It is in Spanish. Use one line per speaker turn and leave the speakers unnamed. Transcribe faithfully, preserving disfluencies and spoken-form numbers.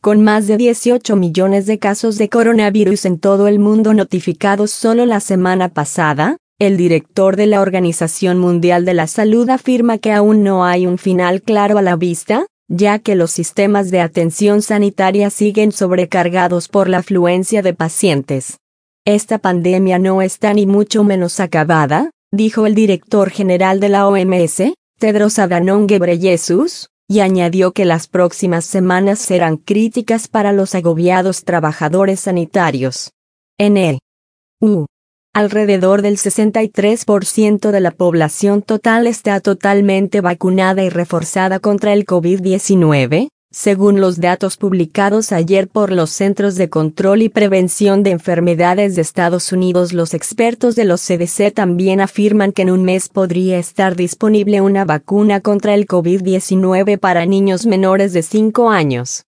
Con más de dieciocho millones de casos de coronavirus en todo el mundo notificados solo la semana pasada, el director de la Organización Mundial de la Salud afirma que aún no hay un final claro a la vista, ya que los sistemas de atención sanitaria siguen sobrecargados por la afluencia de pacientes. Esta pandemia no está ni mucho menos acabada, dijo el director general de la O M S, Tedros Adhanom Ghebreyesus, y añadió que las próximas semanas serán críticas para los agobiados trabajadores sanitarios. En el E U, alrededor del sesenta y tres por ciento de la población total está totalmente vacunada y reforzada contra el COVID diecinueve, según los datos publicados ayer por los Centros de Control y Prevención de Enfermedades de Estados Unidos. Los expertos de los C D C también afirman que en un mes podría estar disponible una vacuna contra el COVID diecinueve para niños menores de cinco años.